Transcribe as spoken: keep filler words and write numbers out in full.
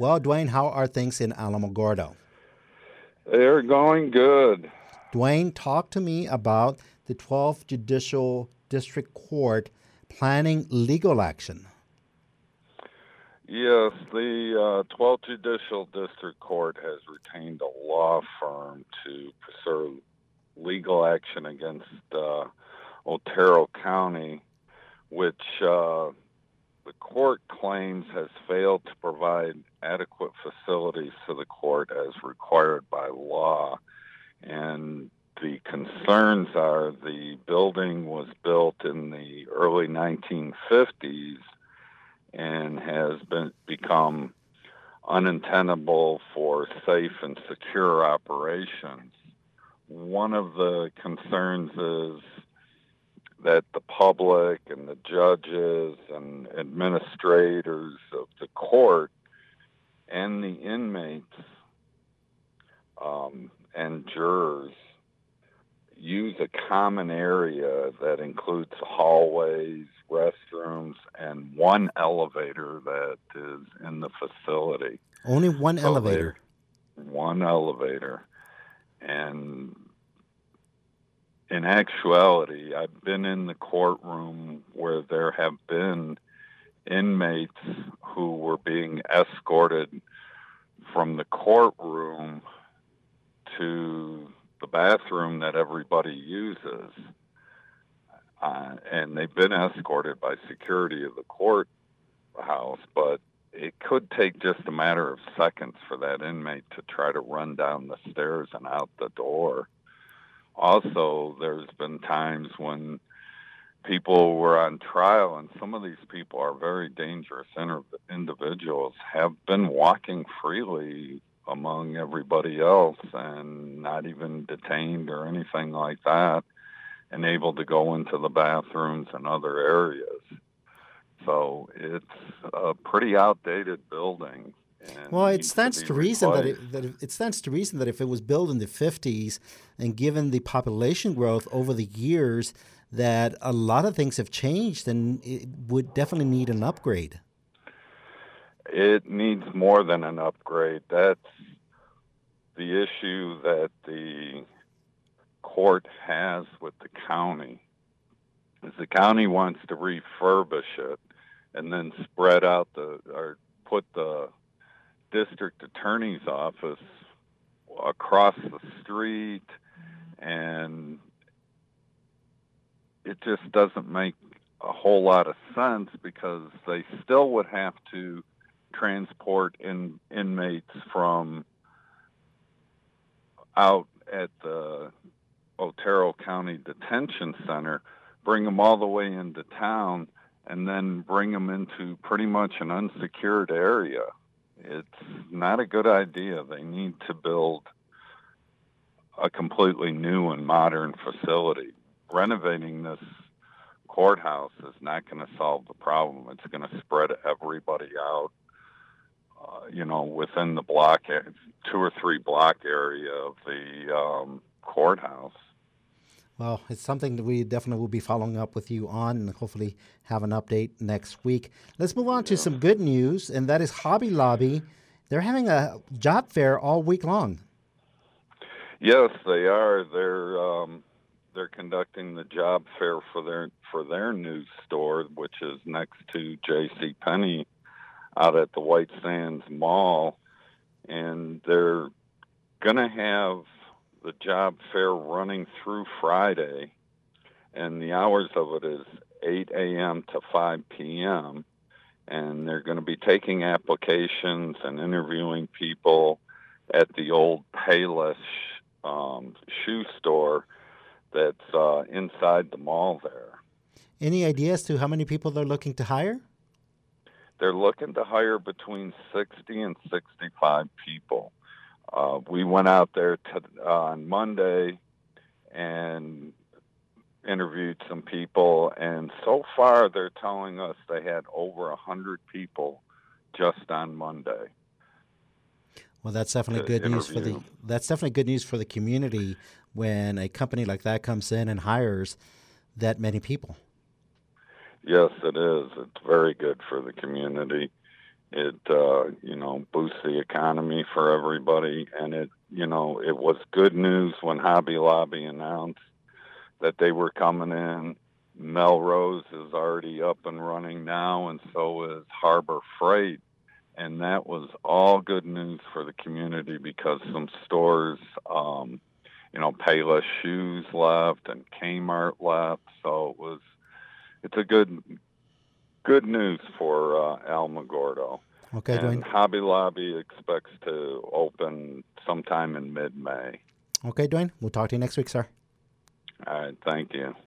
Well, Dwayne, how are things in Alamogordo? They're going good. Dwayne, talk to me about the twelfth Judicial District Court planning legal action. Yes, the uh, twelfth Judicial District Court has retained a law firm to pursue legal action against uh, Otero County, which uh, the court claims has failed to provide adequate facilities to the court as required by law. And the concerns are the building was built in the early nineteen fifties and has been become untenable for safe and secure operations. One of the concerns is that the public and the judges and administrators of the court and the inmates um, and jurors use a common area that includes hallways, restrooms, and one elevator that is in the facility. Only one So elevator. they one elevator. And in actuality, I've been in the courtroom where there have been inmates who were being escorted from the courtroom to the bathroom that everybody uses. Uh, and they've been escorted by security of the courthouse, but it could take just a matter of seconds for that inmate to try to run down the stairs and out the door. Also, there's been times when people were on trial, and some of these people are very dangerous inter- individuals, have been walking freely among everybody else and not even detained or anything like that, and able to go into the bathrooms and other areas. So it's a pretty outdated building. And Well, it needs to stands be to reason that replaced. it, that it, it stands to reason that if it was built in the fifties and given the population growth over the years, that a lot of things have changed and it would definitely need an upgrade. It needs more than an upgrade. That's the issue that the court has with the county. Is the county wants to refurbish it and then spread out the or put the district attorney's office across the street, and it just doesn't make a whole lot of sense because they still would have to transport in, inmates from out at the Otero County Detention Center, bring them all the way into town, and then bring them into pretty much an unsecured area. It's not a good idea. They need to build a completely new and modern facility. Renovating this courthouse is not going to solve the problem. It's going to spread everybody out, uh, you know, within the block, two or three block area of the um, courthouse. Well, it's something that we definitely will be following up with you on and hopefully have an update next week. Let's move on to Yeah. some good news, and that is Hobby Lobby. They're having a job fair all week long. Yes, they are. They're um, they're conducting the job fair for their for their new store, which is next to J C Penney out at the White Sands Mall, and they're going to have the job fair running through Friday, and the hours of it is eight a.m. to five p.m., and they're going to be taking applications and interviewing people at the old Payless um, shoe store that's uh, inside the mall there. Any idea as to how many people they're looking to hire? They're looking to hire between sixty and sixty-five people. Uh, we went out there to, uh, on Monday and interviewed some people, and so far they're telling us they had over one hundred people just on Monday. Well, that's definitely To good news for the interview. that's definitely good news for the community when a company like that comes in and hires that many people. Yes, it is. It's very good for the community. It, uh, you know, boosts the economy for everybody. And it, you know, it was good news when Hobby Lobby announced that they were coming in. Melrose is already up and running now, and so is Harbor Freight. And that was all good news for the community because some stores, um, you know, Payless Shoes left and Kmart left. So it was, it's a good, good news for uh, Alamogordo. Okay, And Dwayne. Hobby Lobby expects to open sometime in mid-May. Okay, Dwayne. We'll talk to you next week, sir. All right, thank you.